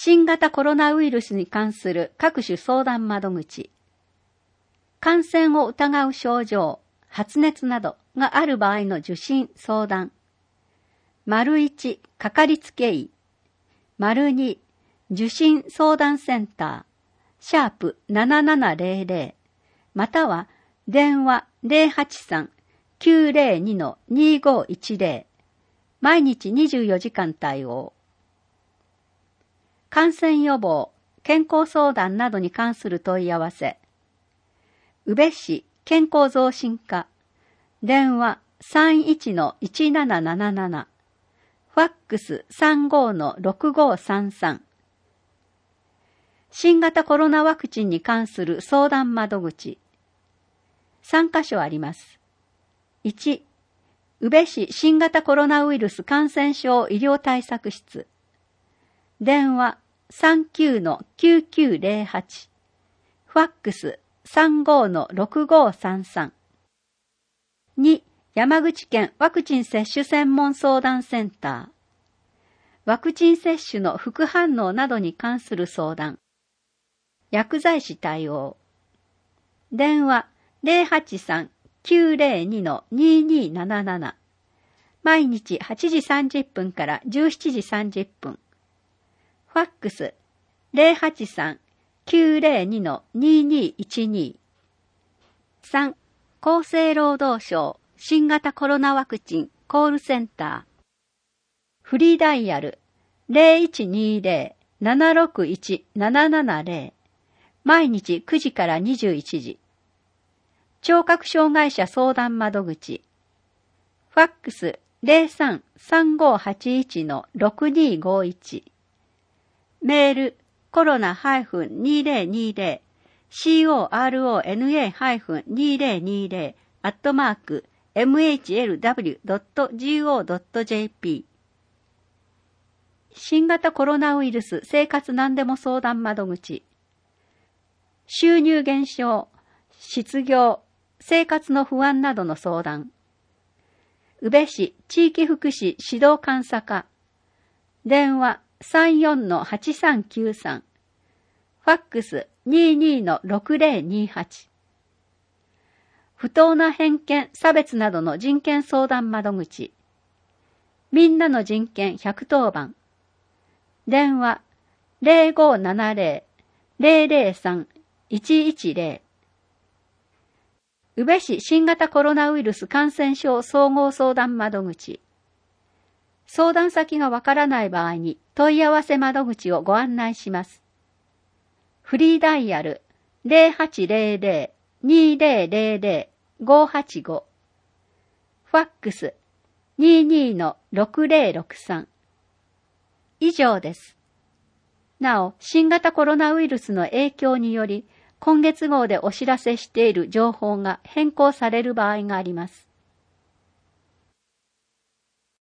新型コロナウイルスに関する各種相談窓口。感染を疑う症状、発熱などがある場合の受診相談。1、かかりつけ医。2、受診相談センター、#7700、または電話083-902-2510、毎日24時間対応。感染予防、健康相談などに関する問い合わせ。宇部市健康増進課、電話31-1777、ファックス 35-6533。新型コロナワクチンに関する相談窓口。3カ所あります。1、宇部市新型コロナウイルス感染症医療対策室。電話39-9908、ファックス 35-6533。2、山口県ワクチン接種専門相談センター。ワクチン接種の副反応などに関する相談。薬剤師対応。電話083-902-2277。毎日8時30分から17時30分。ファックス 083-902-2212。3、厚生労働省新型コロナワクチンコールセンター。フリーダイヤル 0120-761-770。毎日9時から21時。聴覚障害者相談窓口。ファックス 03-3581-6251。メールコロナ-2020 corona-2020@mhlw.go.jp。 新型コロナウイルス生活何でも相談窓口。収入減少、失業、生活の不安などの相談。宇部市地域福祉指導監査課。電話34-8393。ファックス 22-6028。不当な偏見、差別などの人権相談窓口。みんなの人権110番。電話0570-003-110。宇部市新型コロナウイルス感染症総合相談窓口。相談先がわからない場合に問い合わせ窓口をご案内します。フリーダイヤル 0800-2000-585。ファックス 22-6063。以上です。なお、新型コロナウイルスの影響により、今月号でお知らせしている情報が変更される場合があります。